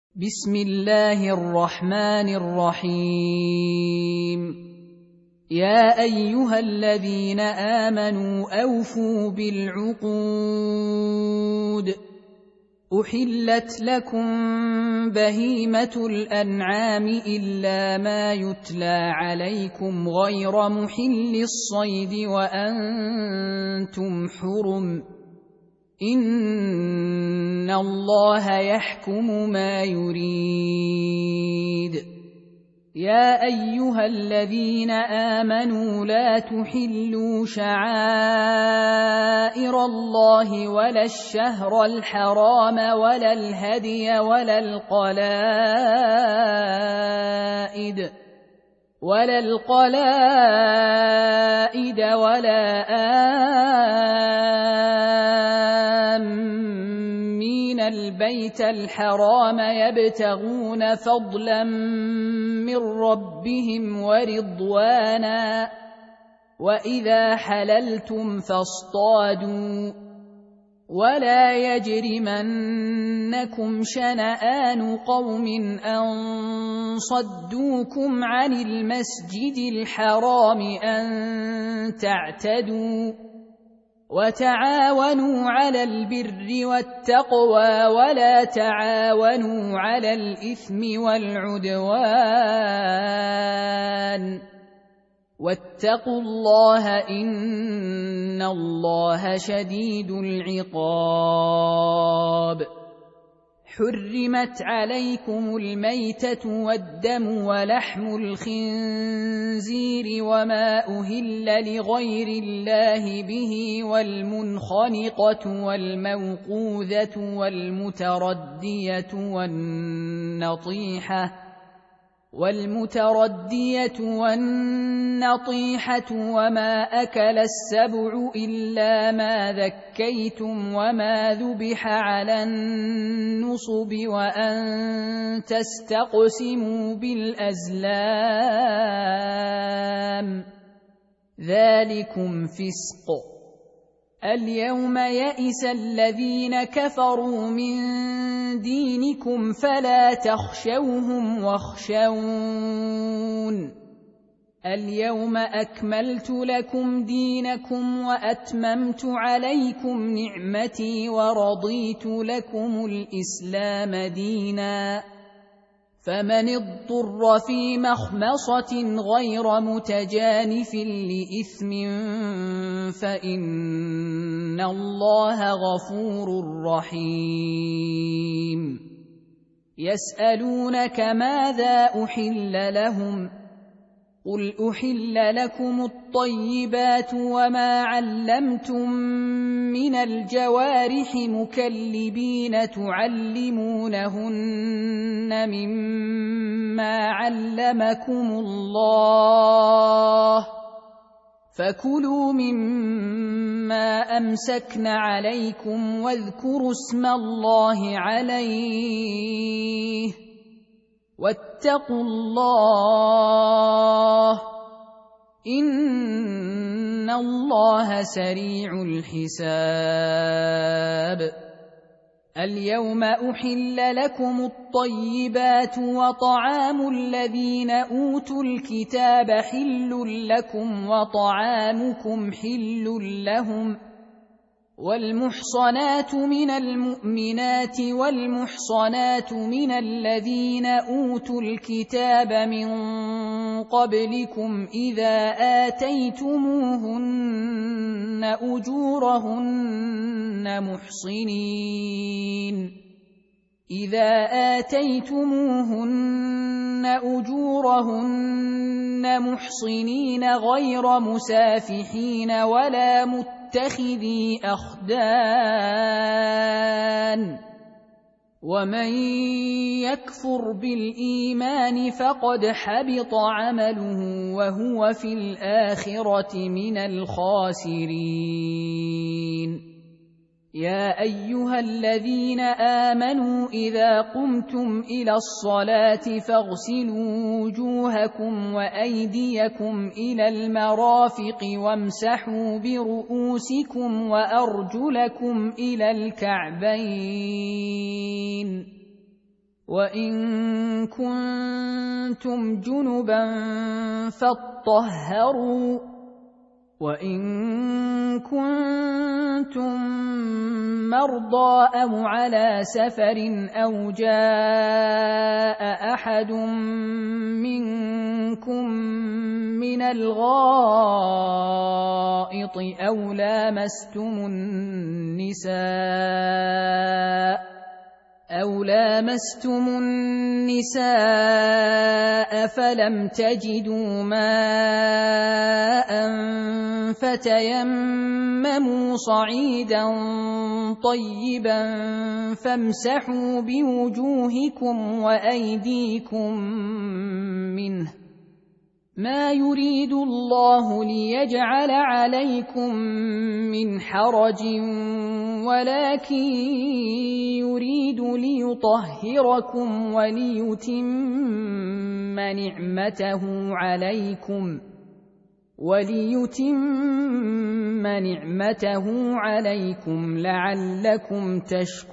بسم الله الرحمن الرحيم. يا أيها الذين آمنوا أوفوا بالعقود. أحلت لكم بهيمة الأنعام إلا ما يتلى عليكم غير محل الصيد وأنتم حرم. إن الله يحكم ما يريد. يا أيها الذين آمنوا لا تحلوا شعائر الله ولا الشهر الحرام ولا الهدي ولا القلائد ولا آمين البيت الحرام يبتغون فضلا من ربهم ورضوانا. وإذا حللتم فاصطادوا ولا يجرمنكم شنآن قوم أن صدوكم عن المسجد الحرام أن تعتدوا. وتعاونوا على البر والتقوى ولا تعاونوا على الإثم والعدوان. واتقوا الله إن الله شديد العقاب. حرمت عليكم الميتة والدم ولحم الخنزير وما أهل لغير الله به والمنخنقة والموقوذة والمتردية والنطيحة وما أكل السبع إلا ما ذكيتم وما ذبح على النصب وأن تستقسموا بالأزلام ذلكم فسق. اليوم يئس الذين كفروا من دينكم فلا تخشوهم واخشون. اليوم أكملت لكم دينكم وأتممت عليكم نعمتي ورضيت لكم الإسلام دينا. فمن اضطر في مخمصة غير متجانف لإثم فإن الله غفور رحيم. يسألونك ماذا أحل لهم قل أحل لكم الطيبات وما علمتم من الجوارح مكلبين تعلمونهن مما علمكم الله فكلوا مما أمسكن عليكم واذكروا اسم الله عليه واتقوا الله إن الله سريع الحساب. اليوم أحل لكم الطيبات وطعام الذين أوتوا الكتاب حل لكم وطعامكم حل لهم. والمحصنات من المؤمنات والمحصنات من الذين أوتوا الكتاب من قبلكم إذا آتيتموهن أجورهن محصنين غير مسافحين ولا متخذي أخدان. ومن يكفر بالإيمان فقد حبط عمله وهو في الآخرة من الخاسرين. يا أيها الذين آمنوا إذا قمتم إلى الصلاة فاغسلوا وجوهكم وأيديكم إلى المرافق وامسحوا برؤوسكم وأرجلكم إلى الكعبين وإن كنتم جنبا فاطهروا وإن كنتم مرضى أو على سفر أو جاء أحد منكم من الغائط أو لامستم النساء فلم تجدوا ماء فتيمموا صعيدا طيبا فامسحوا بوجوهكم وأيديكم منه ما يريد الله ليجعل عليكم من حرج ولكن يريد ليطهركم وليتم نعمته عليكم لعلكم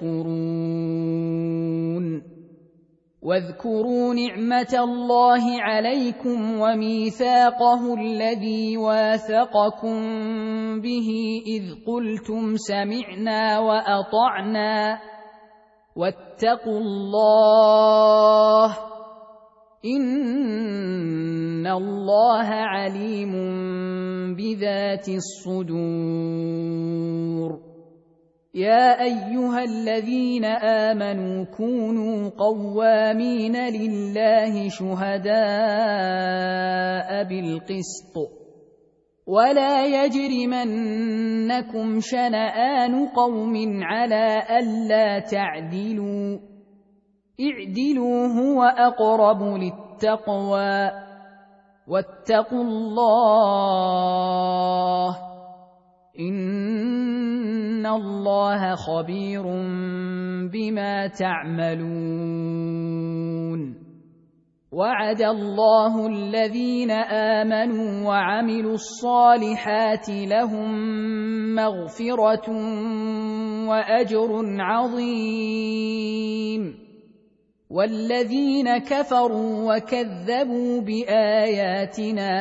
تشكرون واذكروا نعمة الله عليكم وميثاقه الذي واثقكم به إذ قلتم سمعنا وأطعنا واتقوا الله إن الله عليم بذات الصدور يا أيها الذين آمنوا كونوا قوامين لله شهداء بالقسط ولا يجرمنكم شنآن قوم على ألا تعدلوا اعدلوا هو أقرب للتقوى واتقوا الله إن الله خبير بما تعملون وعد الله الذين آمنوا وعملوا الصالحات لهم مغفرة وأجر عظيم والذين كفروا وكذبوا بآياتنا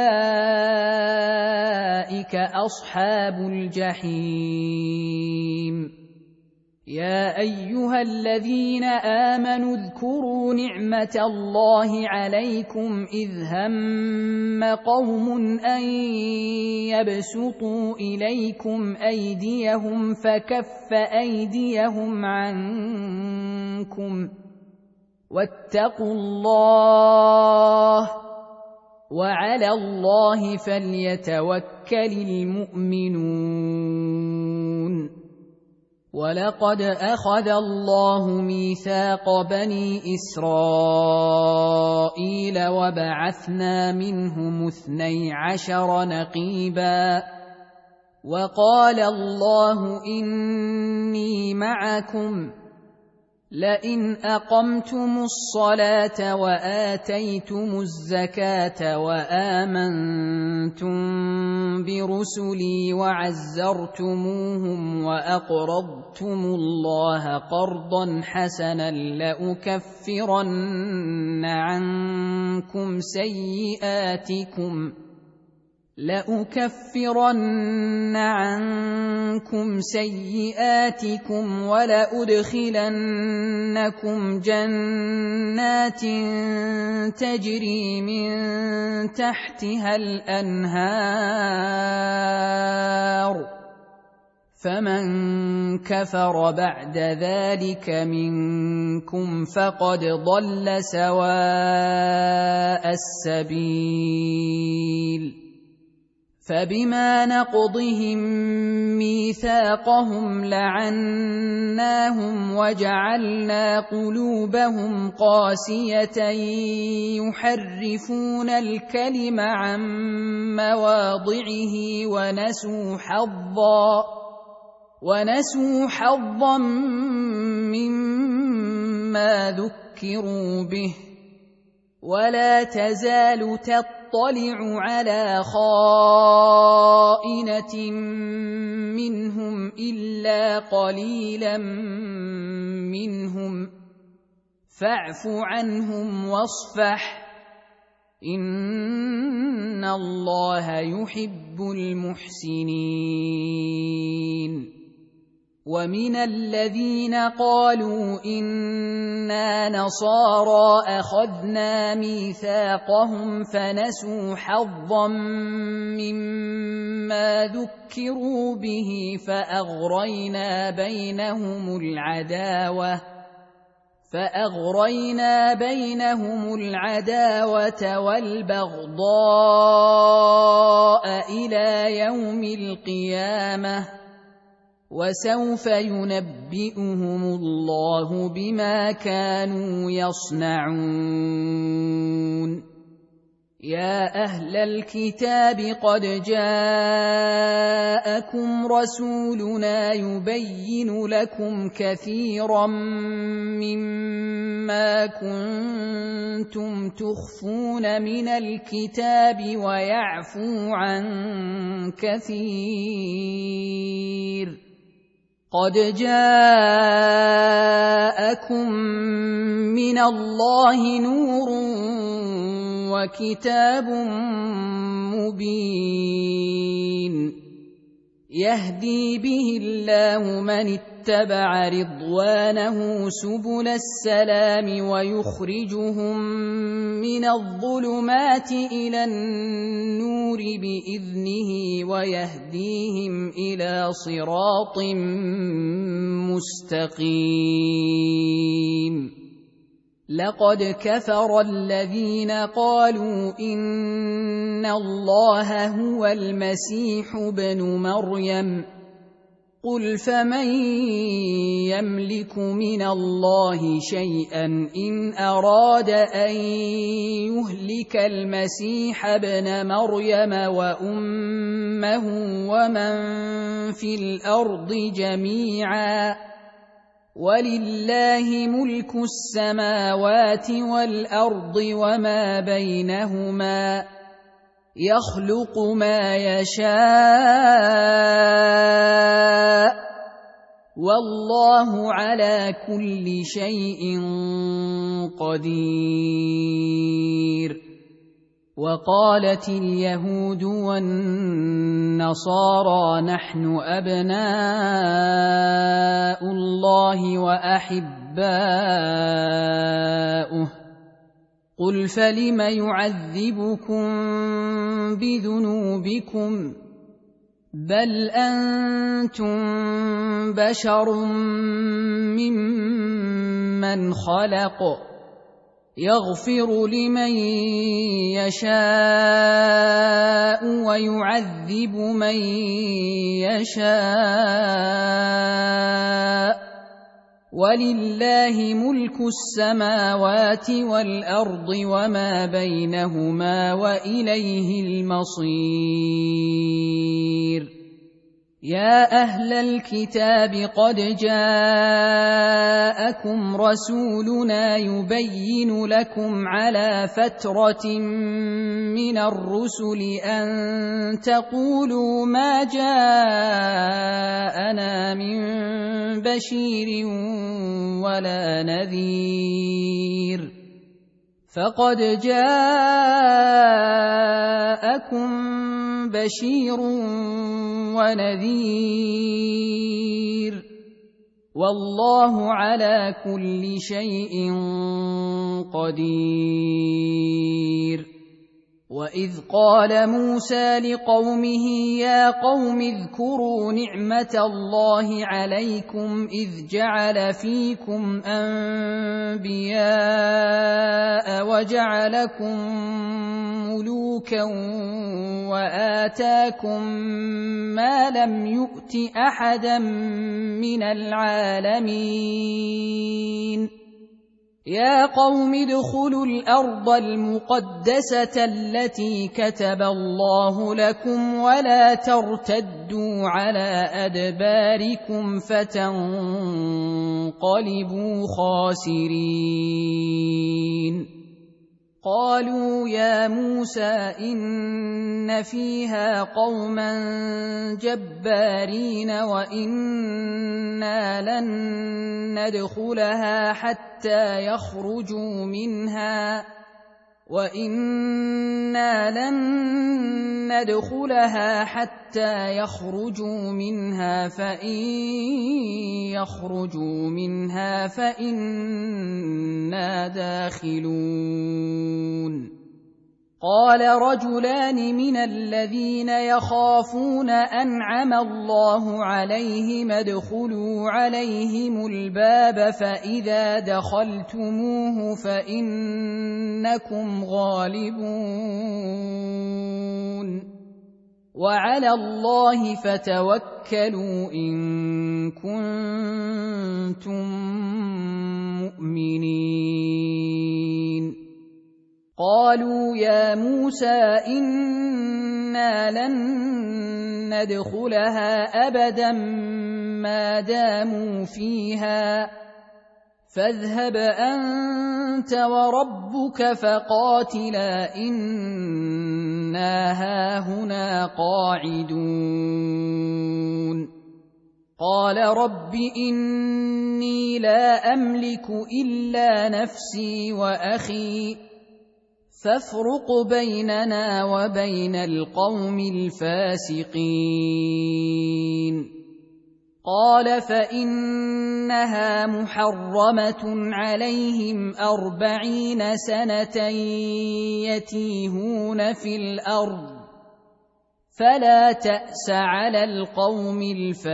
أولئك أصحاب الجحيم يا أيها الذين آمنوا اذكروا نعمة الله عليكم إذ هم قوم أن يبسطوا إليكم أيديهم فكف أيديهم عنكم واتقوا الله وعلى الله فليتوكل المؤمنون ولقد أخذ الله ميثاق بني إسرائيل وبعثنا منهم 12 نقيبا وقال الله إني معكم لئن أقمتم الصلاة وآتيتم الزكاة وآمنتم برسلي وعزرتموهم وأقرضتم الله قرضا حسنا لأكفرن عنكم سيئاتكم ولأدخلنكم جنات تجري من تحتها الأنهار فمن كفر بعد ذلك منكم فقد ضل سواء السبيل فبما نقضهم ميثاقهم لعناهم وجعلنا قلوبهم قاسية يحرفون الكلم عن مواضعه ونسوا حظا مما ذكروا به ولا تزال تطلع على خائنة منهم إلا قليلا منهم فاعف عنهم واصفح إن الله يحب المحسنين. ومن الذين قالوا إنا نصارى أخذنا ميثاقهم فنسوا حظا مما ذكروا به فأغرينا بينهم العداوة والبغضاء إلى يوم القيامة وسوف ينبئهم الله بما كانوا يصنعون. يا أهل الكتاب قد جاءكم رسولنا يبين لكم كثيرا مما كنتم تخفون من الكتاب ويعفو عن كثير. قد جاءكم من الله نور وكتاب مبين يهدي به الله من اتبع رضوانه سبل السلام ويخرجهم من الظلمات إلى النور بإذنه ويهديهم إلى صراط مستقيم. لقد كفر الذين قالوا إن الله هو المسيح ابن مريم قل فمن يملك من الله شيئا إن أراد أن يهلك المسيح ابن مريم وأمه ومن في الأرض جميعا ولله ملك السماوات والأرض وما بينهما يخلق ما يشاء والله على كل شيء قدير. وقالت اليهود والنصارى نحن أبناء الله وأحباؤه قل فلم يعذبكم بذنوبكم بل أنتم بشر ممن خلق يغفر لمن يشاء ويعذب من يشاء ولله ملك السماوات والأرض وما بينهما وإليه المصير. يا أهل الكتاب قد جاءكم رسولنا يبين لكم على فترة من الرسل أن تقولوا ما جاءنا من بشير ولا نذير فقد جاءكم بشير ونذير والله على كل شيء قدير. وإذ قال موسى لقومه يا قوم اذكروا نعمة الله عليكم إذ جعل فيكم أنبياء وجعلكم ملوكا وآتاكم ما لم يؤت أحدا من العالمين. يا قوم ادخلوا الأرض المقدسة التي كتب الله لكم ولا ترتدوا على أدباركم فتنقلبوا خاسرين. قالوا يا موسى إن فيها قوما جبارين وإنا لن ندخلها حتى يخرجوا منها فإن يخرجوا منها فإنا داخلون قال رجلان من الذين يخافون أنعم الله عليهم ادخلوا عليهم الباب فإذا دخلتموه فإنكم غالبون وعلى الله فتوكلوا إن كنتم مؤمنين قالوا يا موسى إنا لن ندخلها أبدا ما داموا فيها فاذهب أنت وربك فقاتلا إنا هاهنا قاعدون قال رب إني لا أملك إلا نفسي وأخي فافرق بيننا وبين القوم الفاسقين قال فإنها محرمة عليهم 40 سنة يتيهون في الأرض فلا تأس على القوم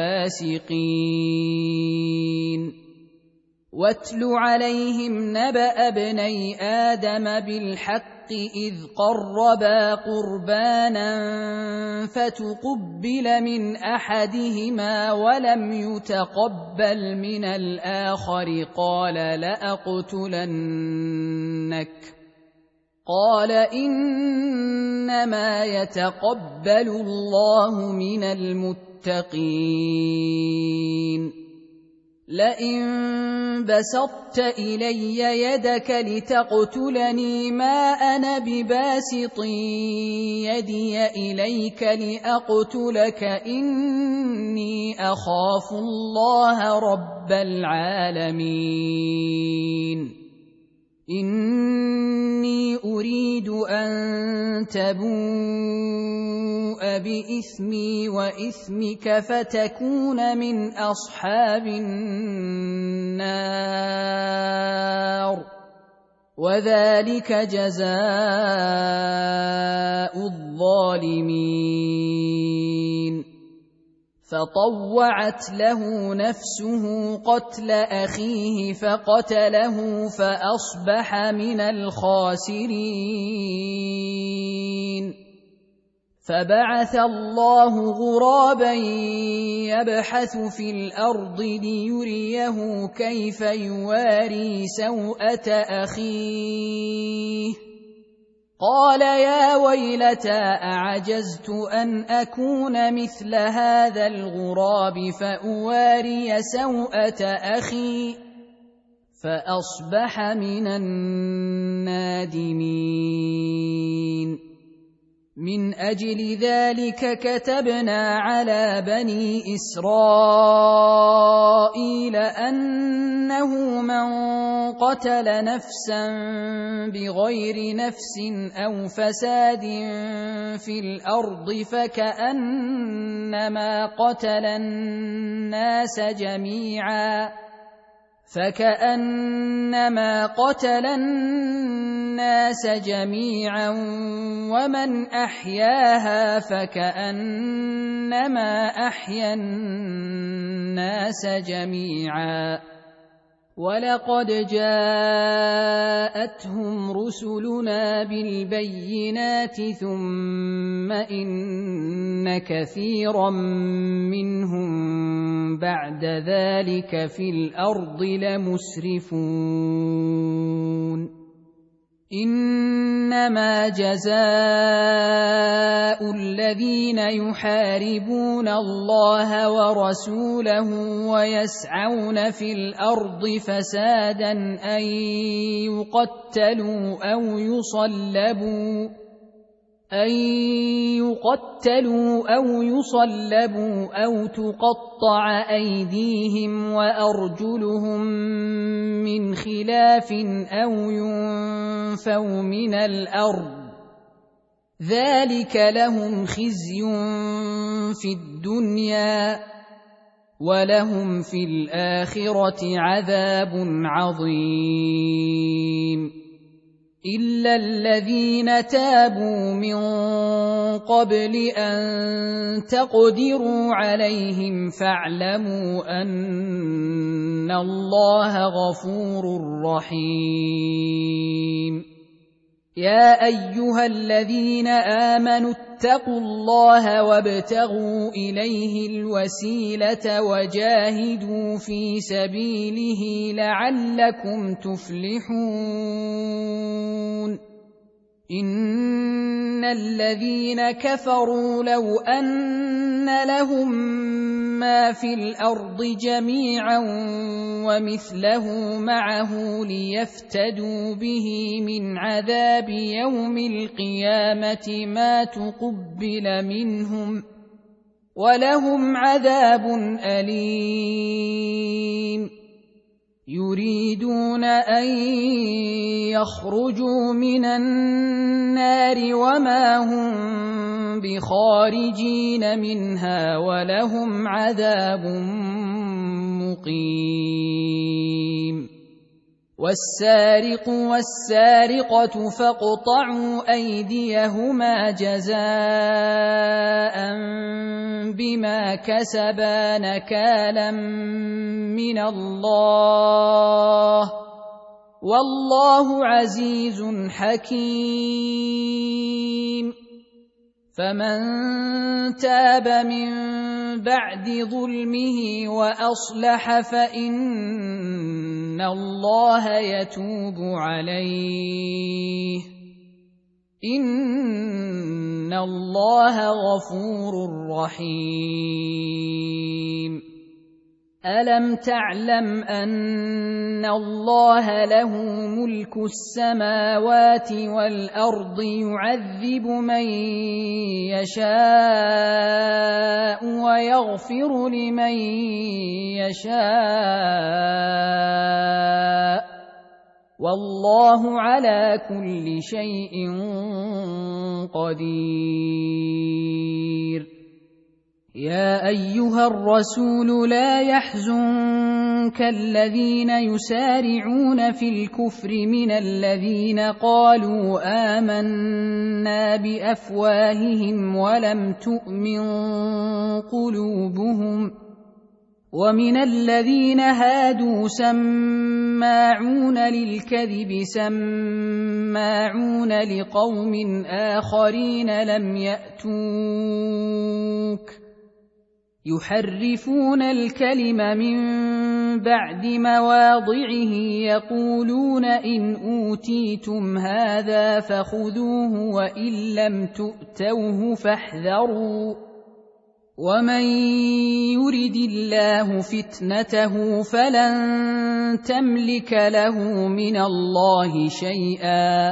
الفاسقين واتل عليهم نبأ ابني آدم بالحق إذ قربا قربانا فتقبل من أحدهما ولم يتقبل من الآخر قال لأقتلنك قال إنما يتقبل الله من المتقين لئن بسطت إلي يدك لتقتلني ما أنا بباسط يدي إليك لأقتلك إني أخاف الله رب العالمين إني أريد أن تبوء بإثمي وإثمك فتكون من أصحاب النار وذلك جزاء الظالمين فطوعت له نفسه قتل أخيه فقتله فأصبح من الخاسرين فبعث الله غرابا يبحث في الأرض ليريه كيف يواري سوءة أخيه قال يا ويلتى أعجزت أن أكون مثل هذا الغراب فأواري سوءة أخي فأصبح من النادمين من أجل ذلك كتبنا على بني إسرائيل أنه من قتل نفسا بغير نفس أو فساد في الأرض فكأنما قتل الناس جميعا ومن أحياها فكأنما أحيا الناس جميعا ولقد جاءتهم رسلنا بالبينات ثم إن كثيرا منهم بعد ذلك في الأرض لمسرفون إنما جزاء الذين يحاربون الله ورسوله ويسعون في الأرض فسادا أن يقتلوا أو يصلبوا أو تقطع أيديهم وأرجلهم من خلاف أو ينفوا من الأرض ذلك لهم خزي في الدنيا ولهم في الآخرة عذاب عظيم إلا الذين تابوا من قبل أن تقدروا عليهم فاعلموا أن الله غفور رحيم يا أيها الذين آمنوا اتقوا الله وابتغوا إليه الوسيلة وجاهدوا في سبيله لعلكم تفلحون إن الذين كفروا لو أن لهم ما في الأرض جميعا ومثله معه ليفتدوا به من عذاب يوم القيامة ما تقبل منهم ولهم عذاب أليم يريدون أن يخرجوا من النار وما هم بخارجين منها ولهم عذاب مقيم والسارق والسارقة فاقطعوا أيديهما جزاء بما كسبا نكالا من الله والله عزيز حكيم فمن تاب من بعد ظلمه وأصلح فإن الله يتوب عليه إن الله غفور رحيم ألم تعلم أن الله له ملك السماوات والأرض يعذب من يشاء ويغفر لمن يشاء والله على كل شيء قدير يا أيها الرسول لا يحزنك الذين يسارعون في الكفر من الذين قالوا آمنا بأفواههم ولم تؤمن قلوبهم ومن الذين هادوا سماعون للكذب سماعون لقوم آخرين لم يأتوك يحرفون الكلم من بعد مواضعه يقولون إن أوتيتم هذا فخذوه وإن لم تؤتوه فاحذروا ومن يرد الله فتنته فلن تملك له من الله شيئا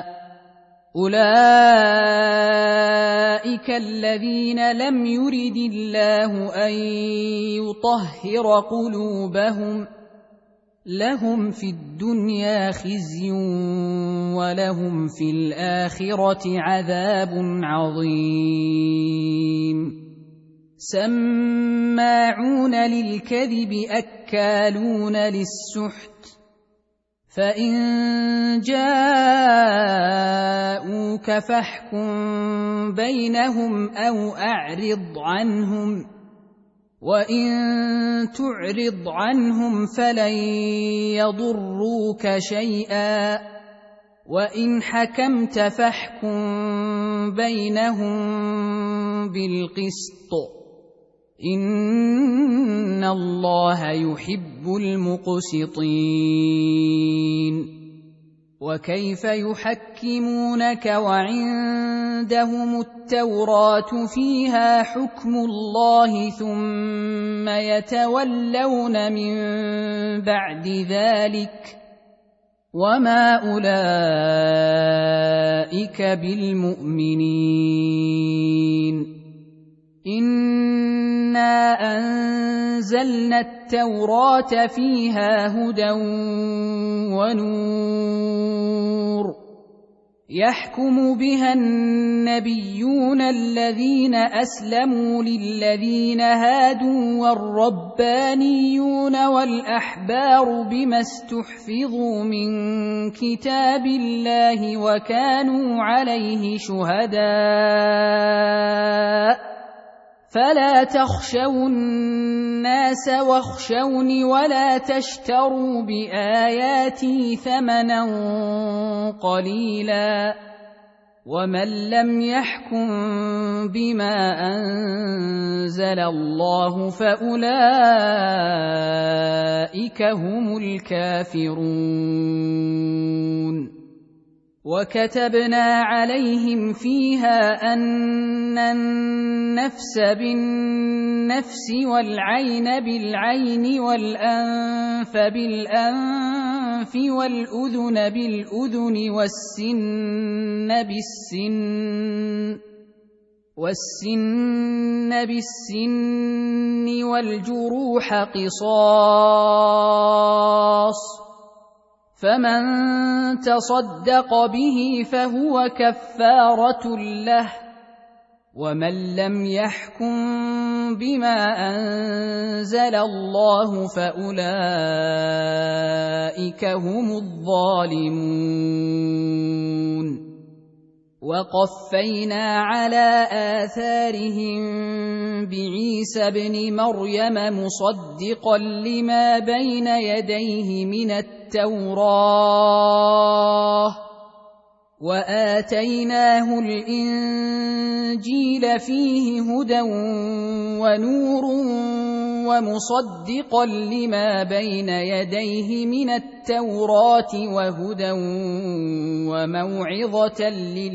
أولئك الذين لم يرد الله أن يطهر قلوبهم لهم في الدنيا خزي ولهم في الآخرة عذاب عظيم سماعون للكذب أكالون للسحت فإن جاءوك فاحكم بينهم أو أعرض عنهم وإن تعرض عنهم فلن يضروك شيئا وإن حكمت فاحكم بينهم بالقسط إن الله يحب المقسطين وكيف يحكمونك وعندهم التوراة فيها حكم الله ثم يتولون من بعد ذلك وما أولئك بالمؤمنين إنا أنزلنا التوراة فيها هدى ونور يحكم بها النبيون الذين أسلموا للذين هادوا والربانيون والأحبار بما استحفظوا من كتاب الله وكانوا عليه شهداء فلا تخشوا الناس واخشوني ولا تشتروا بآياتي ثمنا قليلا ومن لم يحكم بما أنزل الله فأولئك هم الكافرون وكتبنا عليهم فيها أن النفس بالنفس والعين بالعين والأنف بالأنف والأذن بالأذن والسن بالسن والجروح قصاص فمن تصدق به فهو كفارة له ومن لم يحكم بما أنزل الله فأولئك هم الظالمون وقفينا على آثارهم بعيسى ابن مريم مصدقا لما بين يديه من التوراة وآتيناه الإنجيل فيه هدى ونور ومصدقا لما بين يديه من التوراة وهدى وموعظة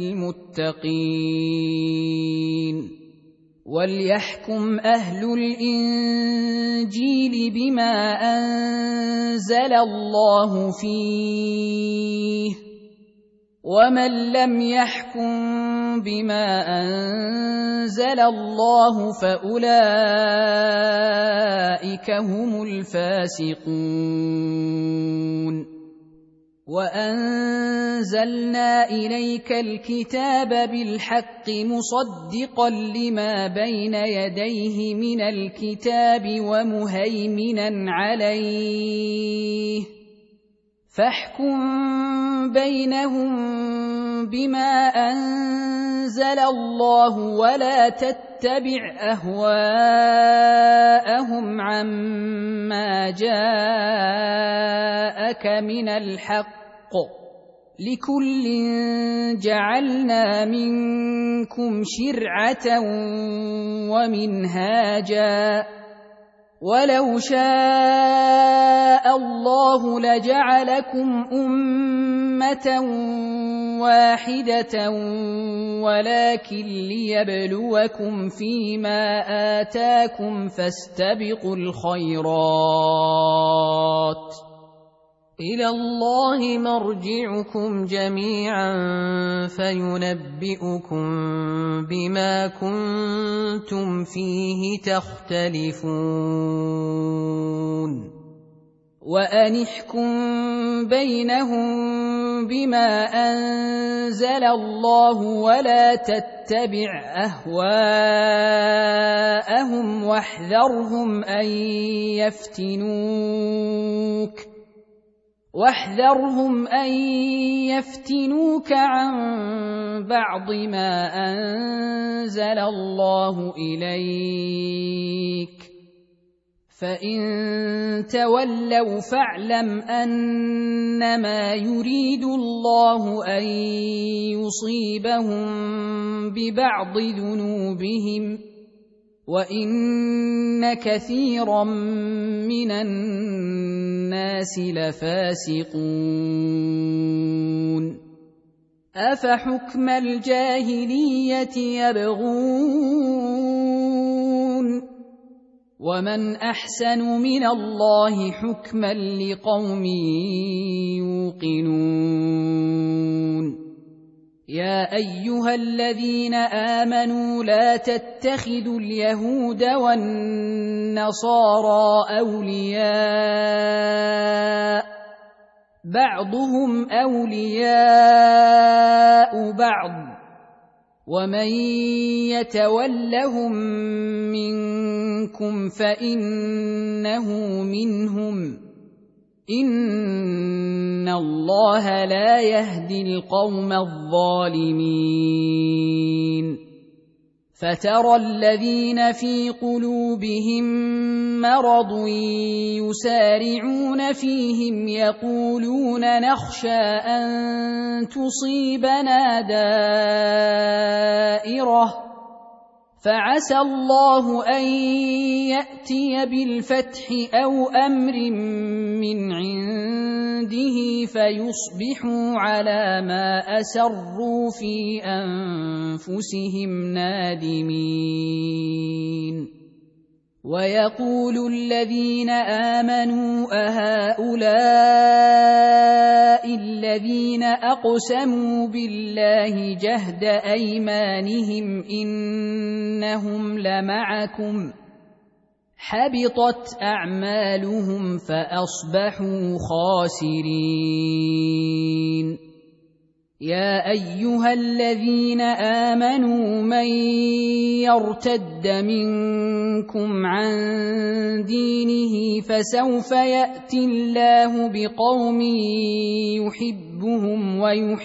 للمتقين وليحكم أهل الإنجيل بما أنزل الله فيه ومن لم يحكم بما أنزل الله فأولئك هم الفاسقون وأنزلنا إليك الكتاب بالحق مصدقا لما بين يديه من الكتاب ومهيمنا عليه فاحكم بينهم بما أنزل الله ولا تتبع أهواءهم عما جاءك من الحق لكل جعلنا منكم شرعة ومنهاجا ولو شاء الله لجعلكم أمة واحدة ولكن ليبلوكم فيما آتاكم فاستبقوا الخيرات إلى الله مرجعكم جميعا فينبئكم بما كنتم فيه تختلفون وأن احكم بينهم بما أنزل الله ولا تتبع أهواءهم واحذرهم أن يفتنوك عن بعض ما أنزل الله إليك فإن تولوا فاعلم أنما يريد الله أن يصيبهم ببعض ذنوبهم وإن كثيرا من الناس لفاسقون أفحكم الجاهلية يبغون ومن أحسن من الله حكما لقوم يوقنون يا أيها الذين آمنوا لا تتخذوا اليهود والنصارى أولياء بعضهم أولياء بعض ومن يتولهم منكم فإنه منهم إن الله لا يهدي القوم الظالمين فترى الذين في قلوبهم مرض يسارعون فيهم يقولون نخشى أن تصيبنا دائرة فعسى الله أن يأتي بالفتح أو أمر من عنده فيصبحوا على ما أسروا في أنفسهم نادمين ويقول الذين آمنوا أهؤلاء الذين أقسموا بالله جهد أيمانهم إنهم لمعكم حبطت أعمالهم فأصبحوا خاسرين يا أيها الذين آمنوا من يرتد منكم عن دينه فسوف يأتي الله بقوم يحبهم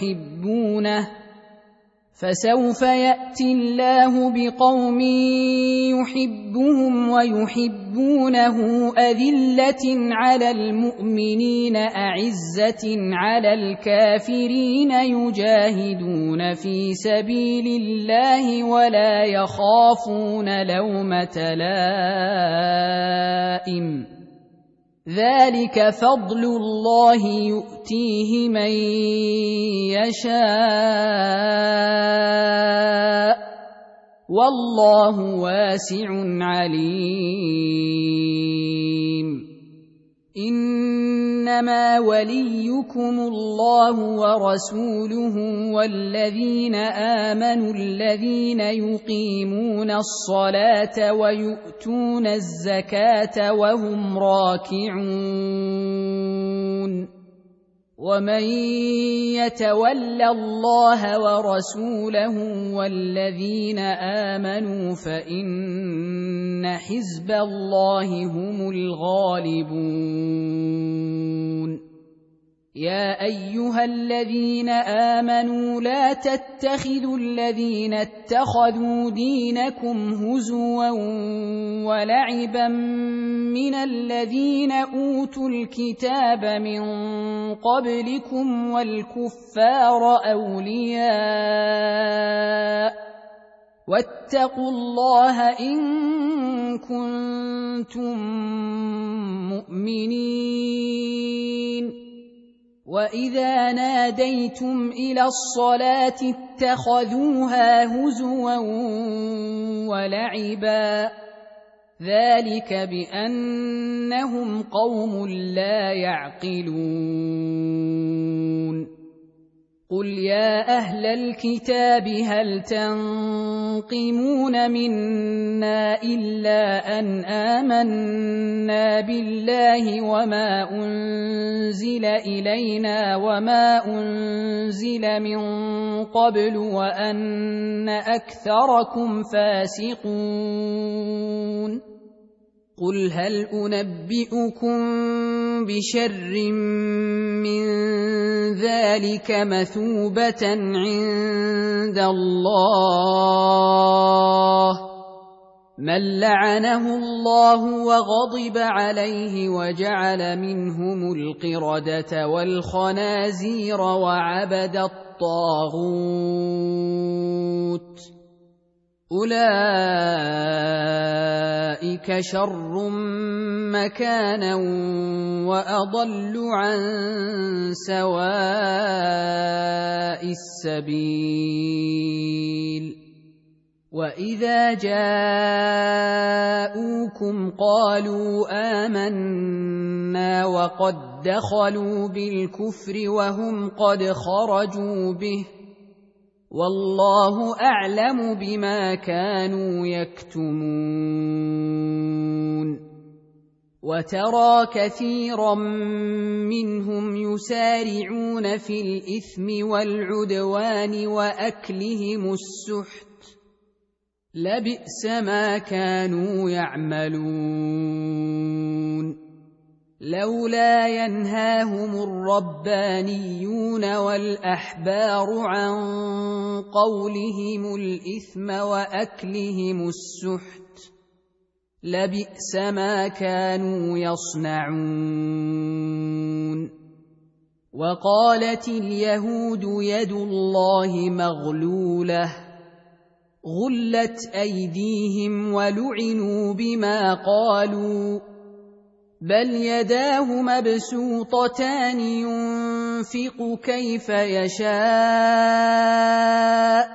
ويحبونه أذلة على المؤمنين أعزة على الكافرين يجاهدون في سبيل الله ولا يخافون لومة لائم ذلك فضل الله يؤتيه من يشاء والله واسع عليم إنما وليكم الله ورسوله والذين آمنوا الذين يقيمون الصلاة ويؤتون الزكاة وهم راكعون ومن يتول الله ورسوله والذين آمنوا فإن حزب الله هم الغالبون يا أيها الذين آمنوا لا تتخذوا الذين اتخذوا دينكم هزوا ولعبا من الذين أوتوا الكتاب من قبلكم والكفار أولياء واتقوا الله إن كنتم مؤمنين وإذا ناديتم إلى الصلاة اتخذوها هزوا ولعبا ذلك بأنهم قوم لا يعقلون قل يا أهل الكتاب هل تنقمون منا إلا أن آمنا بالله وما أنزل إلينا وما أنزل من قبل وأن أكثركم فاسقون قل هل أنبئكم بشر من ذلك مثوبة عند الله من لعنه الله وغضب عليه وجعل منهم القردة والخنازير وعبد الطاغوت أولئك شر مكانا وأضل عن سواء السبيل وإذا جاءوكم قالوا آمنا وقد دخلوا بالكفر وهم قد خرجوا به والله أعلم بما كانوا يكتمون وترى كثيرا منهم يسارعون في الإثم والعدوان وأكلهم السحت لبئس ما كانوا يعملون لولا ينهاهم الربانيون والأحبار عن قولهم الإثم وأكلهم السحت لبئس ما كانوا يصنعون وقالت اليهود يد الله مغلولة غلت أيديهم ولعنوا بما قالوا بل يداه مبسوطتان ينفق كيف يشاء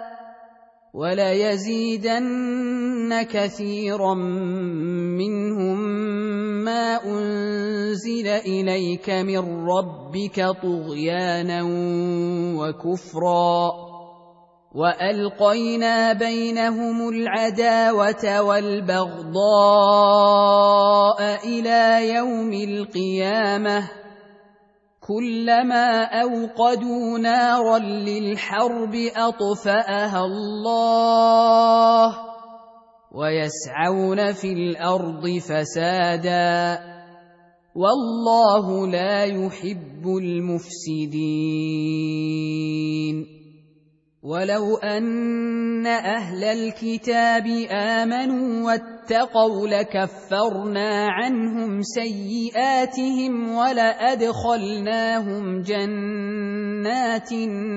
وليزيدن كثيرا منهم ما أنزل إليك من ربك طغيانا وكفرا وألقينا بينهم العداوة والبغضاء إلى يوم القيامة كلما أوقدوا نارا للحرب أطفأها الله ويسعون في الأرض فسادا والله لا يحب المفسدين ولو أن أهل الكتاب آمنوا واتقوا لكفرنا عنهم سيئاتهم ولأدخلناهم جنات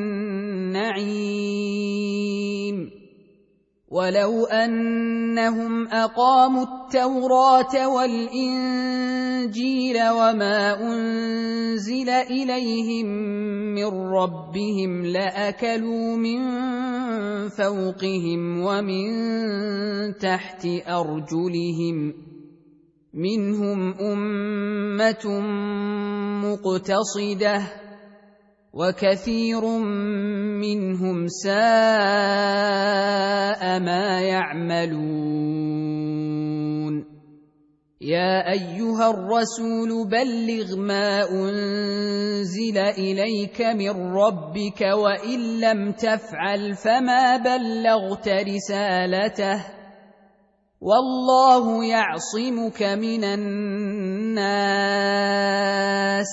النعيم ولو أنهم أقاموا التوراة والإنجيل وما أنزل إليهم من ربهم لأكلوا من فوقهم ومن تحت أرجلهم منهم أمة مقتصدة وكثير منهم ساء ما يعملون يا أيها الرسول بلغ ما أنزل إليك من ربك وإن لم تفعل فما بلغت رسالته والله يعصمك من الناس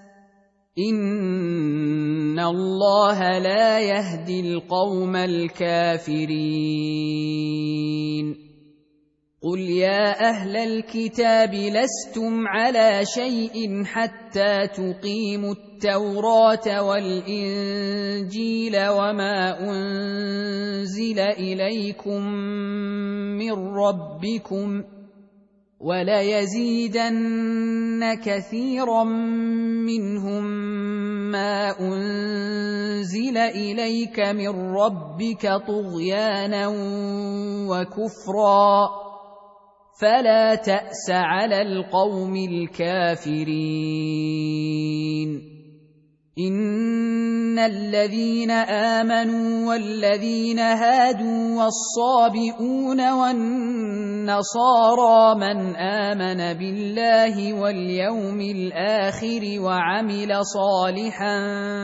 إن الله لا يهدي القوم الكافرين قل يا أهل الكتاب لستم على شيء حتى تقيموا التوراة والإنجيل وما أنزل إليكم من ربكم وليزيدن كثيرا منهم ما أنزل إليك من ربك طغيانا وكفرا فلا تأس على القوم الكافرين إن الذين آمنوا والذين هادوا والصابئون والنصارى من آمن بالله واليوم الآخر وعمل صالحا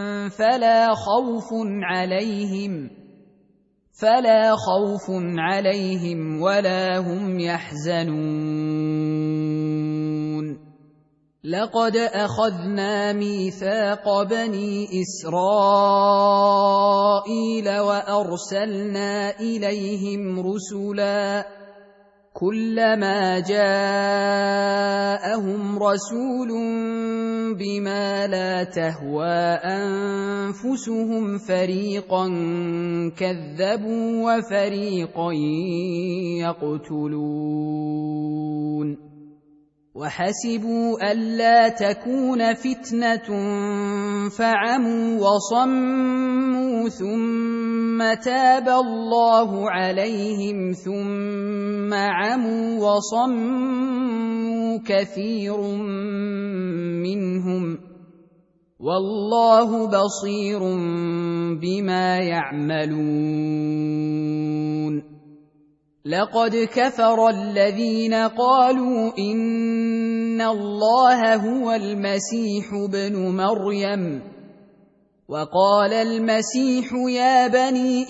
فلا خوف عليهم ولا هم يحزنون لقد أخذنا ميثاق بني إسرائيل وأرسلنا إليهم رسلا كلما جاءهم رسول بما لا تهوى أنفسهم فريقا كذبوا وفريقا يقتلون وحسبوا ألا تكون فتنة فعموا وصموا ثم تاب الله عليهم ثم عموا وصموا كثير منهم والله بصير بما يعملون لقد كفر الذين قالوا إن الله هو المسيح ابن مريم وقال المسيح يا بني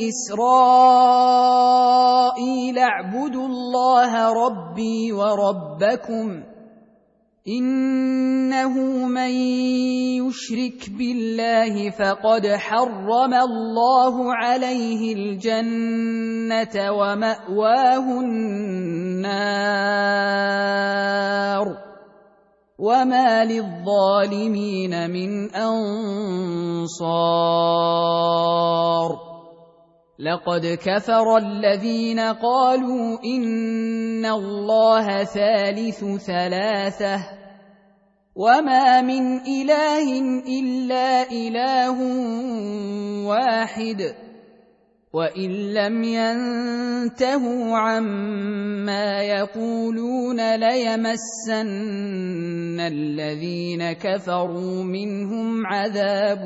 إسرائيل اعبدوا الله ربي وربكم إنه من يشرك بالله فقد حرم الله عليه الجنة ومأواه النار وما للظالمين من أنصار لقد كفر الذين قالوا إن الله ثالث ثلاثة وما من إله إلا إله واحد وإن لم ينتهوا عما يقولون ليمسن الذين كفروا منهم عذاب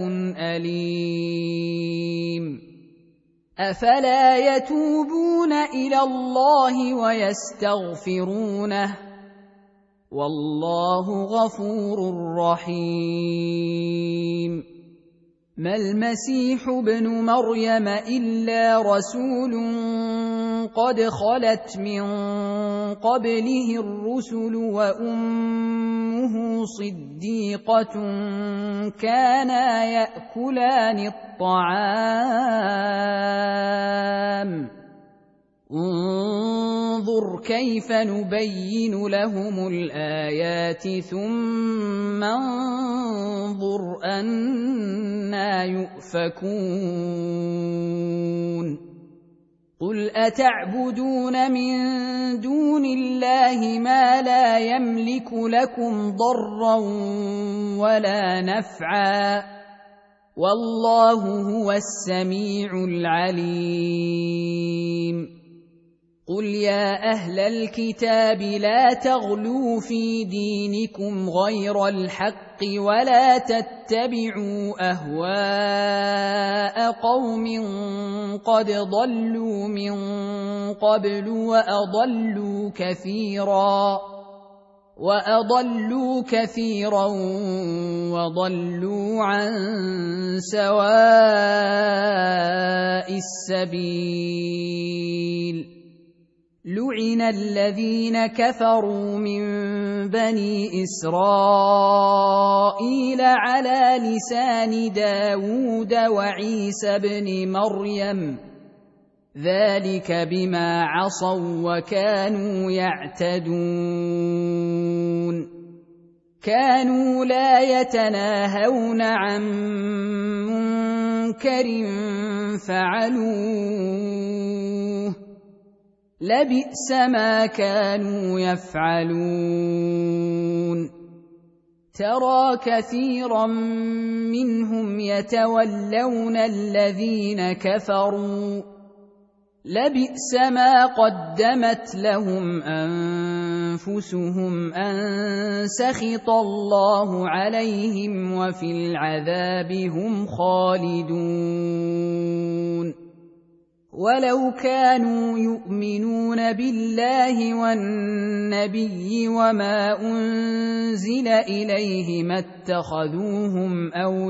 أليم أفلا يتوبون إلى الله ويستغفرونه والله غفور رحيم ما المسيح ابن مريم إلا رسول قد خلت من قبله الرسل وأمه صديقة كانا يأكلان الطعام انظر كيف نبين لهم الآيات ثم انظر أنى يؤفكون قل أتعبدون من دون الله ما لا يملك لكم ضرا ولا نفعا والله هو السميع العليم قل يا أهل الكتاب لا تغلوا في دينكم غير الحق ولا تتبعوا أهواء قوم قد ضلوا من قبل وأضلوا كثيرا وضلوا عن سواء السبيل لعن الذين كفروا من بني إسرائيل على لسان داود وعيسى بن مريم ذلك بما عصوا وكانوا يعتدون كانوا لا يتناهون عن منكر فعلوه لبئس ما كانوا يفعلون ترى كثيرا منهم يتولون الذين كفروا لبئس ما قدمت لهم أنفسهم أن سخط الله عليهم وفي العذاب هم خالدون ولو كانوا يؤمنون بالله والنبي وما أنزل إليه ما اتخذوهم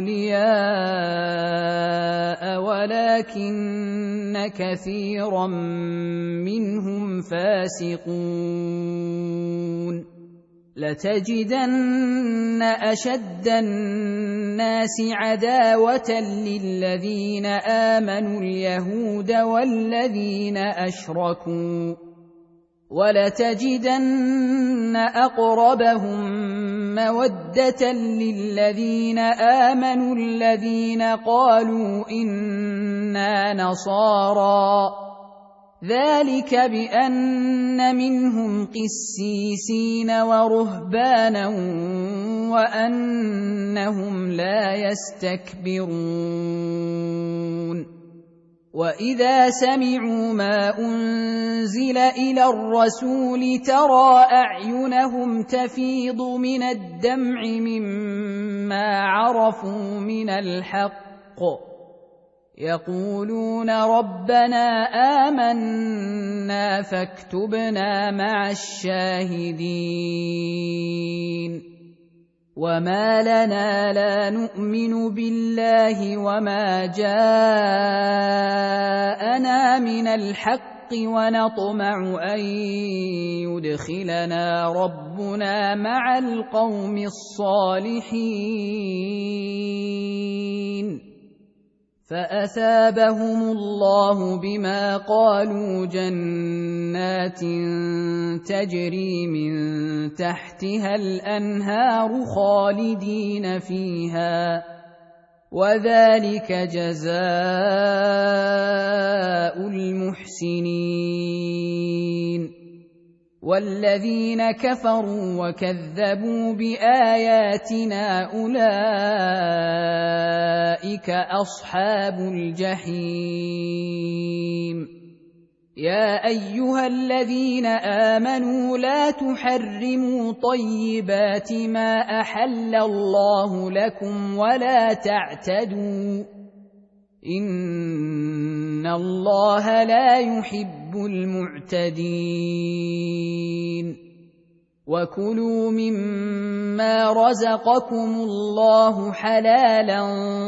أولياء ولكن كثيرا منهم فاسقون لتجدن أشد الناس عداوة للذين آمنوا اليهود والذين أشركوا ولتجدن أقربهم مودة للذين آمنوا الذين قالوا إنا نصارى ذلك بأن منهم قسيسين ورهبانا وأنهم لا يستكبرون وإذا سمعوا ما أنزل إلى الرسول ترى أعينهم تفيض من الدمع مما عرفوا من الحق يقولون ربنا آمنا فاكتبنا مع الشاهدين وما لنا لا نؤمن بالله وما جاءنا من الحق ونطمع أن يدخلنا ربنا مع القوم الصالحين فأثابهم الله بما قالوا جنات تجري من تحتها الأنهار خالدين فيها وذلك جزاء المحسنين والذين كفروا وكذبوا بآياتنا أولئك أصحاب الجحيم يا أيها الذين آمنوا لا تحرموا طيبات ما أحل الله لكم ولا تعتدوا إن الله لا يحب المعتدين وكلوا مما رزقكم الله حلالا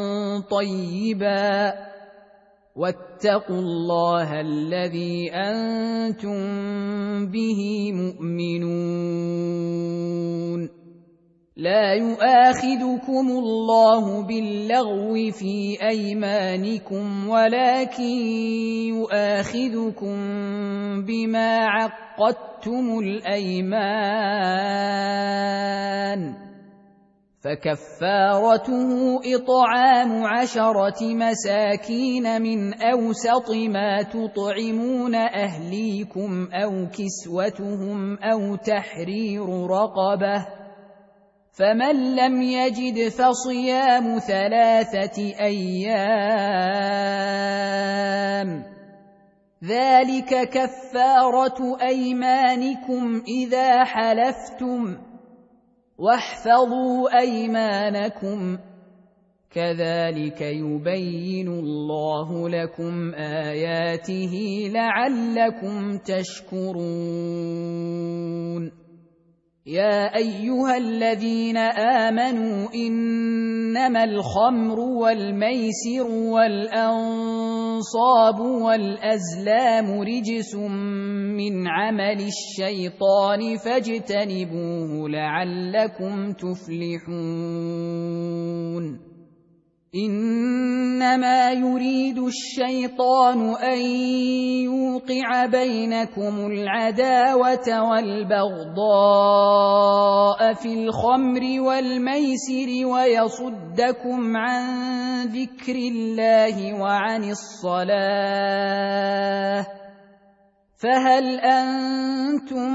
طيبا واتقوا الله الذي أنتم به مؤمنون لا يؤاخذكم الله باللغو في أيمانكم ولكن يؤاخذكم بما عقدتم الأيمان فكفارته إطعام 10 مساكين من أوسط ما تطعمون أهليكم أو كسوتهم أو تحرير رقبة فمن لم يجد فصيام 3 أيام ذلك كفارة أيمانكم إذا حلفتم واحفظوا أيمانكم كذلك يبين الله لكم آياته لعلكم تشكرون يا أيها الذين آمنوا إنما الخمر والميسر والأنصاب والأزلام رجس من عمل الشيطان فاجتنبوه لعلكم تفلحون إنما يريد الشيطان أن يوقع بينكم العداوة والبغضاء في الخمر والميسر ويصدكم عن ذكر الله وعن الصلاة فهل أنتم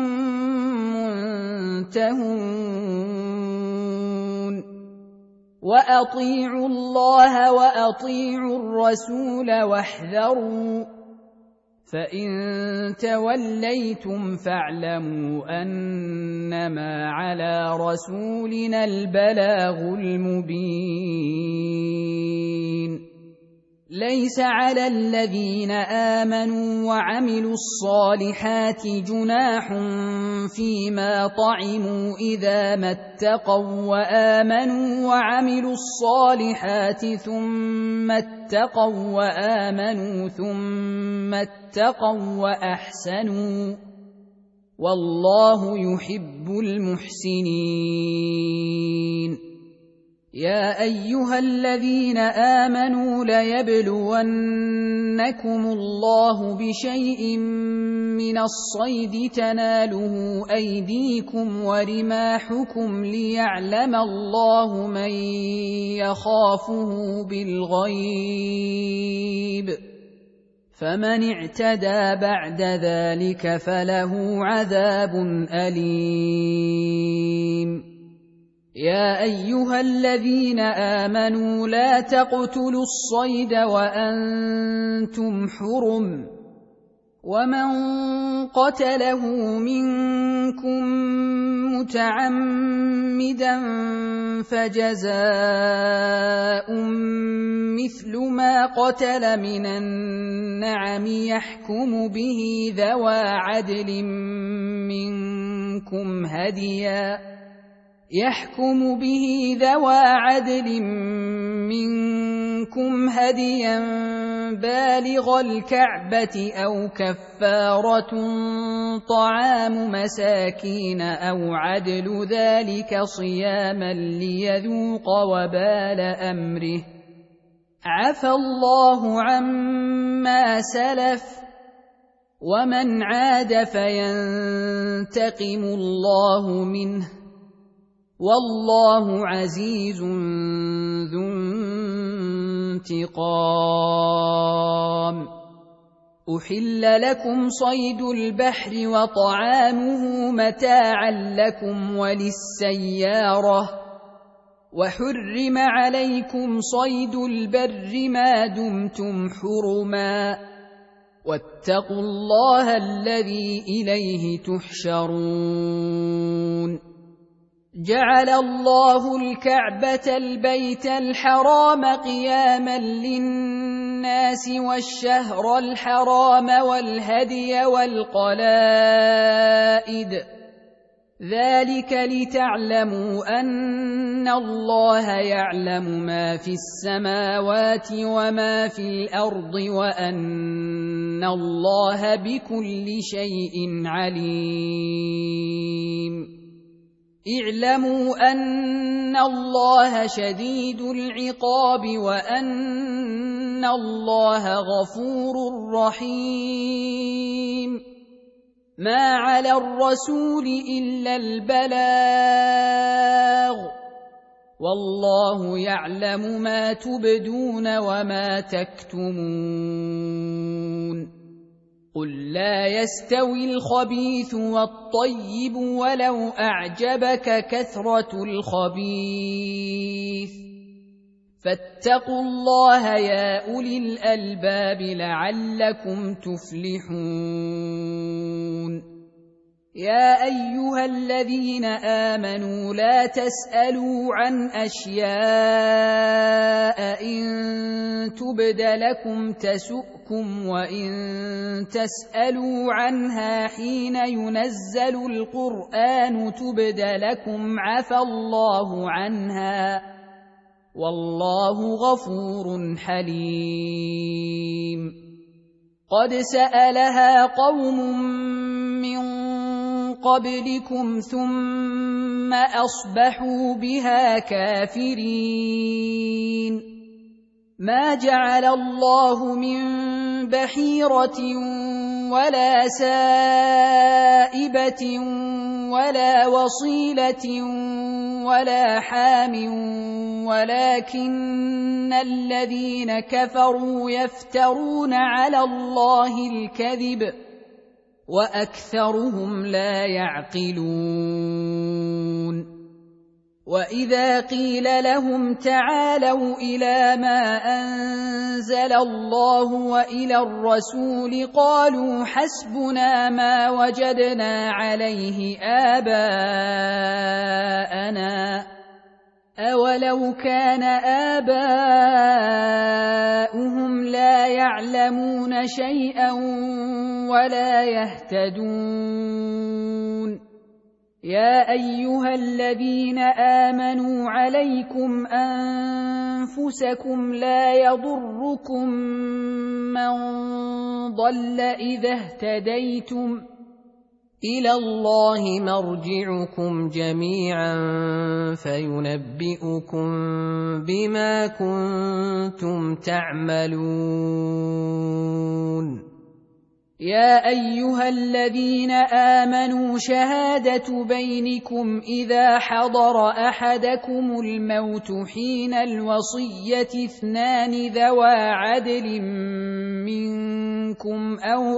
منتهون وأطيعوا الله وأطيعوا الرسول واحذروا فإن توليتم فاعلموا أنما على رسولنا البلاغ المبين ليس على الذين آمنوا وعملوا الصالحات جناح فيما طعموا إذا ما اتقوا وآمنوا وعملوا الصالحات ثم اتقوا وآمنوا ثم اتقوا وأحسنوا والله يحب المحسنين يا أيها الذين آمنوا ليبلونكم الله بشيء من الصيد تناله أيديكم ورماحكم ليعلم الله من يخافه بالغيب فمن اعتدى بعد ذلك فله عذاب أليم. يا أيها الذين آمنوا لا تقتلوا الصيد وأنتم حرم، ومن قتله منكم متعمدا فجزاء مثل ما قتل من النعم يحكم به ذوى عدل منكم هديا بالغ الكعبة أو كفارة طعام مساكين أو عدل ذلك صياما ليذوق وبال أمره، عفى الله عما سلف، ومن عاد فينتقم الله منه، والله عزيز ذو انتقام. أحل لكم صيد البحر وطعامه متاعا لكم وللسيارة، وحرم عليكم صيد البر ما دمتم حرما، واتقوا الله الذي إليه تحشرون. جعل الله الكعبة البيت الحرام قياما للناس والشهر الحرام والهدي والقلائد، ذلك لتعلموا أن الله يعلم ما في السماوات وما في الأرض وأن الله بكل شيء عليم. اعلموا أن الله شديد العقاب وأن الله غفور رحيم. ما على الرسول إلا البلاغ، والله يعلم ما تبدون وما تكتمون. قل لا يستوي الخبيث والطيب ولو أعجبك كثرة الخبيث، فاتقوا الله يا أولي الألباب لعلكم تفلحون. يا أيها الذين آمنوا لا تسألوا عن أشياء إن تبد لكم تسؤكم، وإن تسألوا عنها حين ينزل القرآن تبد لكم عفى الله عنها، والله غفور حليم. قد سألها قوم من قبلكم ثم أصبحوا بها كافرين. ما جعل الله من بحيرة ولا سائبة ولا وصيلة ولا حام، ولكن الذين كفروا يفترون على الله الكذب وأكثرهم لا يعقلون. وإذا قيل لهم تعالوا إلى ما أنزل الله وإلى الرسول قالوا حسبنا ما وجدنا عليه آباءنا، أولو كان آباؤهم لا يعلمون شيئا ولا يهتدون. يا أيها الذين آمنوا عليكم أنفسكم لا يضركم من ضل إذا اهتديتم، إلى الله مرجعكم جميعا فينبئكم بما كنتم تعملون. يا أيها الذين آمنوا شهادة بينكم إذا حضر أحدكم الموت حين الوصية اثنان ذوى عدل منكم منكم أو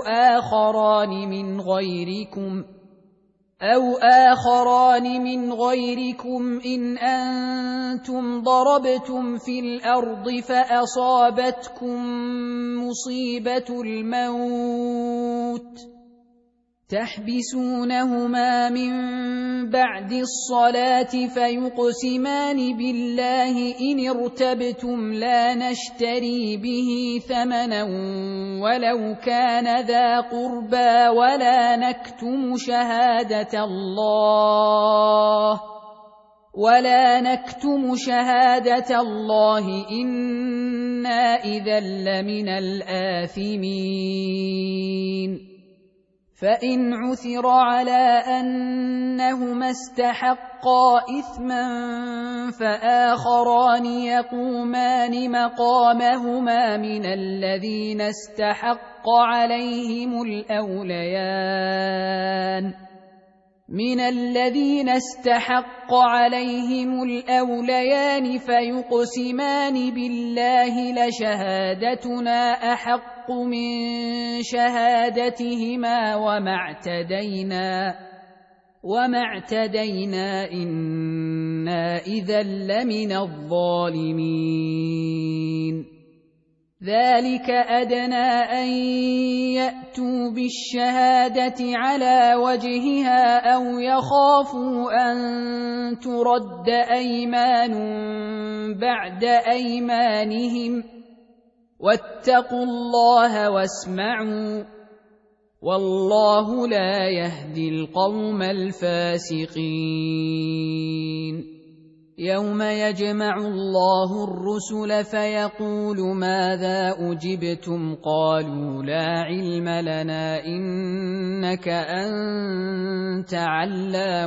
آخران من غيركم إن أنتم ضربتم في الأرض فأصابتكم مصيبة الموت تحبسونهما من بعد الصلاة فيقسمان بالله إن ارتبتم لا نشتري به ثمنا ولو كان ذا قربى ولا نكتم شهادة الله إنا إذا لمن الآثمين فإن عثر على أنهما استحقا إثما فآخران يقومان مقامهما من الذين استحق عليهم الأوليان فيقسمان بالله لشهادتنا أحق من شهادتهما وما اعتدينا إنا إذا لمن الظالمين ذلك أدنى أن يأتوا بالشهادة على وجهها أو يخافوا أن ترد أيمان بعد أيمانهم واتقوا الله واسمعوا والله لا يهدي القوم الفاسقين يوم يجمع الله الرسل فيقول ماذا أجبتم قالوا لا علم لنا إنك أنت علام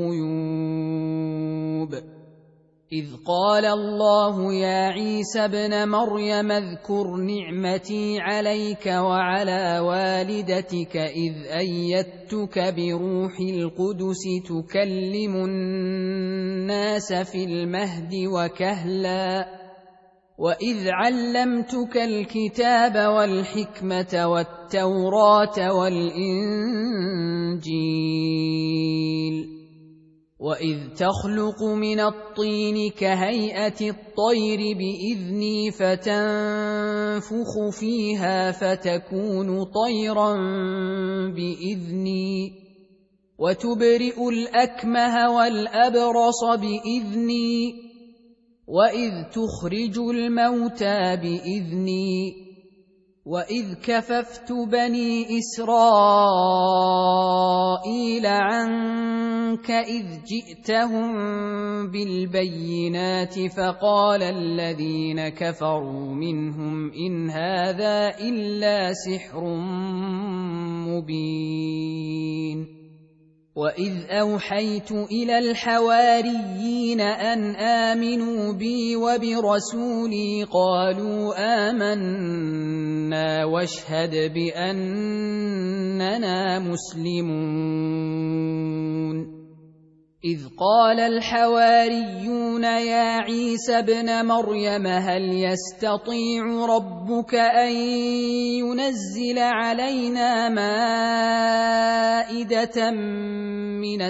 الغيوب إذ قال الله يا عيسى ابن مريم اذكر نعمتي عليك وعلى والدتك إذ أيدتك بروح القدس تكلم الناس في المهد وكهلا وإذ علمتك الكتاب والحكمة والتوراة والإنجيل وإذ تخلق من الطين كهيئة الطير بإذني فتنفخ فيها فتكون طيرا بإذني وتبرئ الأكمه والأبرص بإذني وإذ تخرج الموتى بإذني وإذ كففت بني إسرائيل عنك إذ جئتهم بالبينات فقال الذين كفروا منهم إن هذا إلا سحر مبين وإذ أوحيت إلى الحواريين أن آمنوا بي وبرسولي قالوا آمنا واشهد بأننا مسلمون إذ قال الحواريون يا عيسى ابن مريم هل يستطيع ربك أن ينزل علينا مائدة من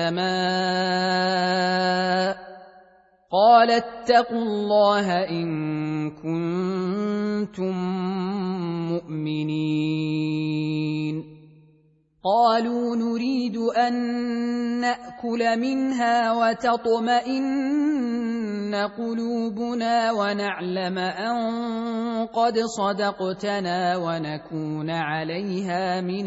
السماء قال اتقوا الله إن كنتم مؤمنين قالوا نريد أن نأكل منها وتطمئن قلوبنا ونعلم أن قد صدقتنا ونكون عليها من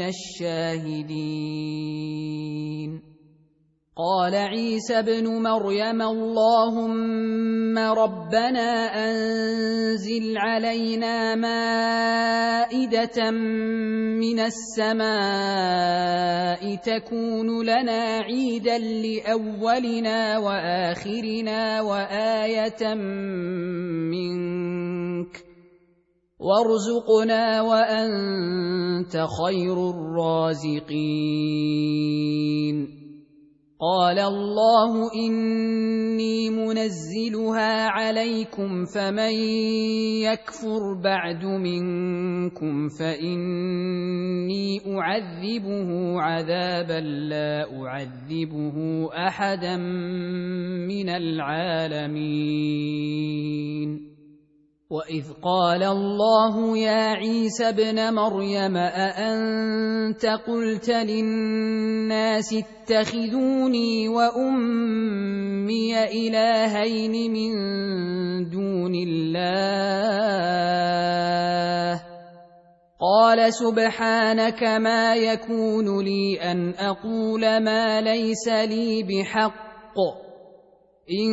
الشاهدين قال عيسى ابن مريم اللهم ربنا أنزل علينا مائدة من السماء تكون لنا عيدا لأولنا وآخرنا وآية منك وارزقنا وأنت خير الرازقين قال الله إني منزلها عليكم فمن يكفر بعد منكم فإني أعذبه عذابا لا أعذبه أحدا من العالمين وإذ قال الله يا عيسى ابن مريم أأنت قلت للناس اتخذوني وأمي إلهين من دون الله قال سبحانك ما يكون لي أن أقول ما ليس لي بحق إن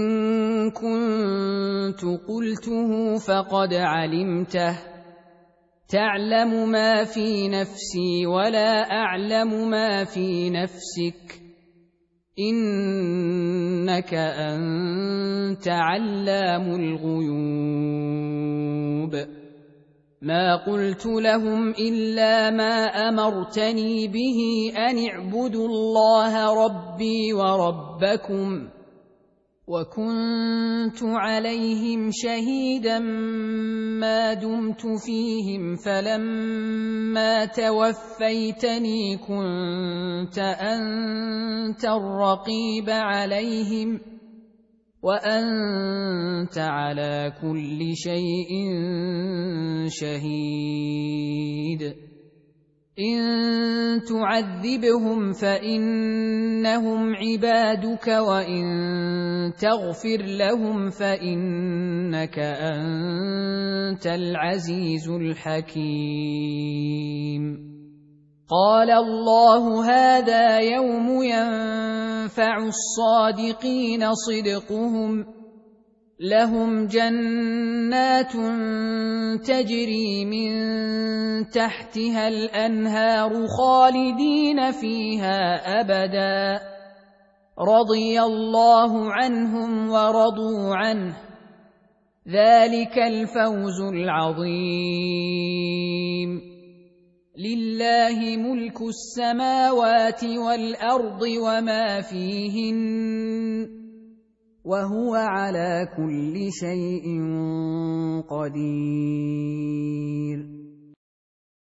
كنت قلته فقد علمته تعلم ما في نفسي ولا أعلم ما في نفسك إنك أنت علام الغيوب ما قلت لهم إلا ما أمرتني به أن اعبدوا الله ربي وربكم وكنت عليهم شهيدا ما دمت فيهم فلما توفيتني كنت أنت الرقيب عليهم وأنت على كل شيء شهيد إن تعذبهم فإنهم عبادك وإن تغفر لهم فإنك أنت العزيز الحكيم قال الله هذا يوم ينفع الصادقين صدقهم لهم جنات تجري من تحتها الأنهار خالدين فيها أبدا رضي الله عنهم ورضوا عنه ذلك الفوز العظيم لله ملك السماوات والأرض وما فيهن وهو على كل شيء قدير